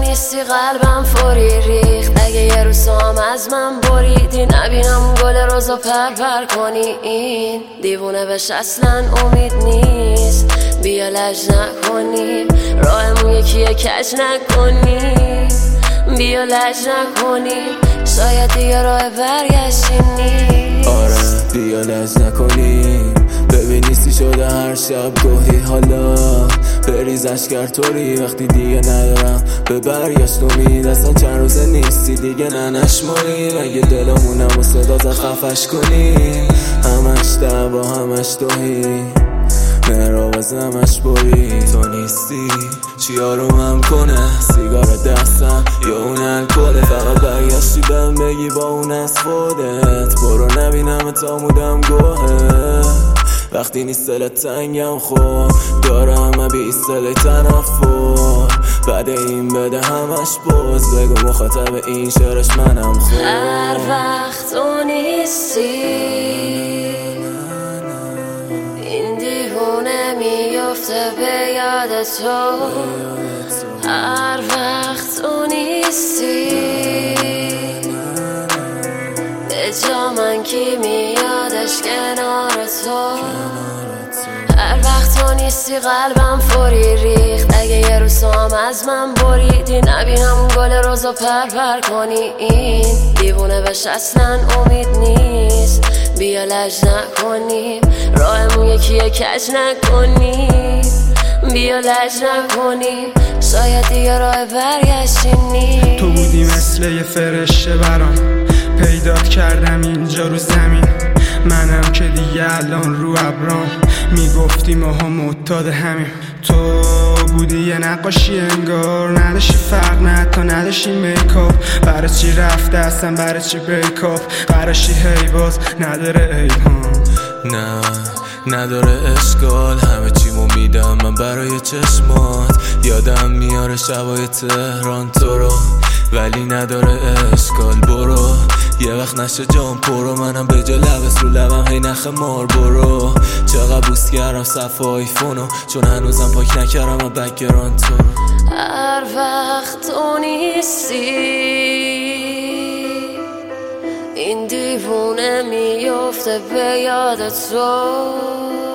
نیستی قلبم فوری ریخت. اگه یه روز هم از من بریدی نبینم گل روزو پر کنی. این دیوونه بهش اصلا امید نیست. بیا لج نکنیم راهمون یکیه کج نکنیم. بیا لج نکنیم شاید دیگه راه برگشتی نیست. آره بیا لج نکنیم ببین نیستی شده هر شب گاهی حالا بریز اشکر طوری وقتی دیگه ندارم به برگشت امید. اصلا چند روزه نیستی دیگه نشمریم. اگه دلمونم و صدا زد خفش کنیم. همش دعوا همش توهی مهرآواز همش بری. تو نیستی چی آرومم کنه سیگار دستم یا اون الکله. فقط برگشتی بهم بگی با اون از خودت برو نبینم تا مودم گوهه. وقتی نیست دلت تنگم خب داره همه بی ایستاله تنفر. بعد این بده همش باز بگو مخاطب این شعرش منم خب. هر وقت تو نیستی این دیوونه میفته به یاد تو. هر وقت تو نیستی به جا من کی میادش کنار تو. هر وقت تو نیستی قلبم فوری ریخت. اگه یه روز هم از من بریدی نبینم گل روزو پر کنی. این دیوونه بهش اصلا امید نیست. بیا لج نکنیم راهمون یکیه کج نکنیم. بیا لج نکنیم شاید دیگه راه برگشتی نیست. تو بودی مثل یه فرشته برام پیدات کردم اینجا رو زمین. منم که دیگه الان رو ابرام میگفتی ماها معتاد همیم. تو بودی یه نقاشی انگار نداشتی فرق نه تا نداشتی میکاپ. برای چی رفته اصلا برای چی بیکاپ قراشی هی باز نداره ایهام. نه نداره اشکال همه چیمو میدم من برای چشمات. یادم میاره شبای تهران تو رو ولی نداره اشکال. برو یه وقت نشه جام پرو منم به جا لبس رو لبم هی نخ مار. برو چقدر بوست کردم صفحه آیفونو چون هنوزم پاک نکردم و بکگراند تو رو. هر وقت تو نیستی این دیوونه میفته به یاد تو.